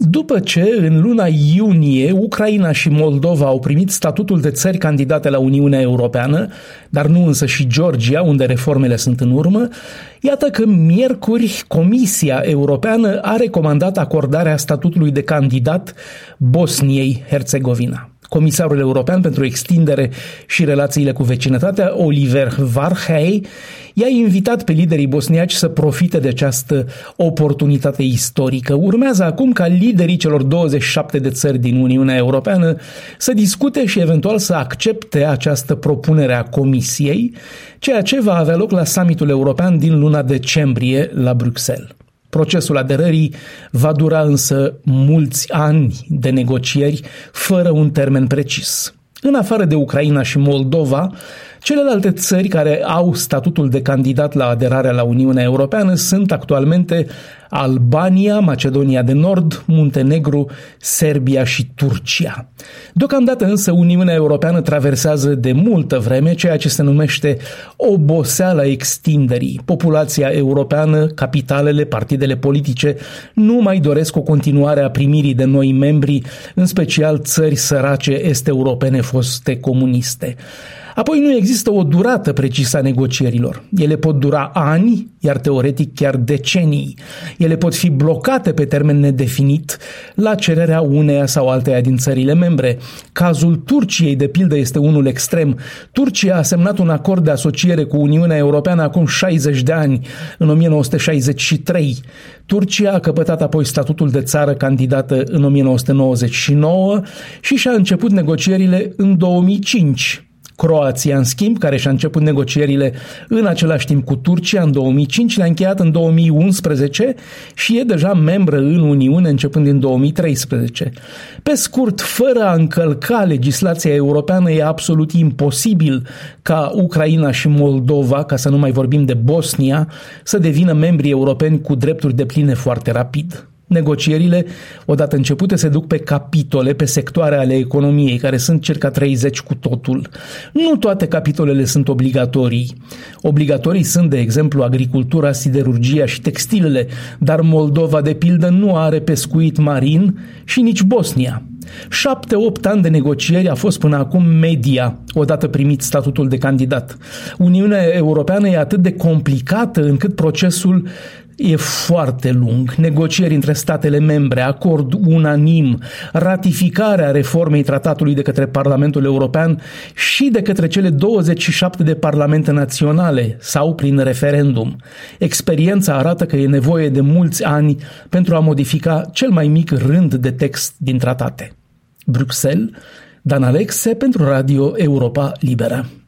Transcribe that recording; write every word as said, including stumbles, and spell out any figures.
După ce în luna iunie Ucraina și Moldova au primit statutul de țări candidate la Uniunea Europeană, dar nu însă și Georgia, unde reformele sunt în urmă, iată că miercuri Comisia Europeană a recomandat acordarea statutului de candidat Bosniei-Herțegovina. Comisarul European pentru Extindere și Relațiile cu Vecinătatea, Oliver Varhey, i-a invitat pe liderii bosniaci să profite de această oportunitate istorică. Urmează acum ca liderii celor douăzeci și șapte de țări din Uniunea Europeană să discute și eventual să accepte această propunere a Comisiei, ceea ce va avea loc la summitul european din luna decembrie la Bruxelles. Procesul aderării va dura însă mulți ani de negocieri fără un termen precis. În afară de Ucraina și Moldova, celelalte țări care au statutul de candidat la aderarea la Uniunea Europeană sunt actualmente Albania, Macedonia de Nord, Muntenegru, Serbia și Turcia. Deocamdată însă Uniunea Europeană traversează de multă vreme ceea ce se numește oboseala extinderii. Populația europeană, capitalele, partidele politice nu mai doresc o continuare a primirii de noi membri, în special țări sărace est-europene foste comuniste. Apoi nu există o durată precisă a negocierilor. Ele pot dura ani, iar teoretic chiar decenii. Ele pot fi blocate pe termen nedefinit la cererea uneia sau alteia din țările membre. Cazul Turciei, de pildă, este unul extrem. Turcia a semnat un acord de asociere cu Uniunea Europeană acum șaizeci de ani, în o mie nouă sute șaizeci și trei. Turcia a căpătat apoi statutul de țară candidată în o mie nouă sute nouăzeci și nouă și și-a început negocierile în două mii cinci. Croația, în schimb, care și-a început negocierile în același timp cu Turcia în două mii cinci, le-a încheiat în două mii unsprezece și e deja membră în Uniune începând din două mii treisprezece. Pe scurt, fără a încălca legislația europeană, e absolut imposibil ca Ucraina și Moldova, ca să nu mai vorbim de Bosnia, să devină membri europeni cu drepturi depline foarte rapid. Negocierile, odată începute, se duc pe capitole, pe sectoare ale economiei, care sunt circa treizeci cu totul. Nu toate capitolele sunt obligatorii. Obligatorii sunt, de exemplu, agricultura, siderurgia și textilele, dar Moldova, de pildă, nu are pescuit marin și nici Bosnia. Șapte-opt ani de negocieri a fost până acum media, odată primit statutul de candidat. Uniunea Europeană e atât de complicată încât procesul e foarte lung. Negocieri între statele membre, acord unanim, ratificarea reformei tratatului de către Parlamentul European și de către cele douăzeci și șapte de parlamente naționale sau prin referendum. Experiența arată că e nevoie de mulți ani pentru a modifica cel mai mic rând de text din tratate. Bruxelles, Dan Alexe pentru Radio Europa Liberă.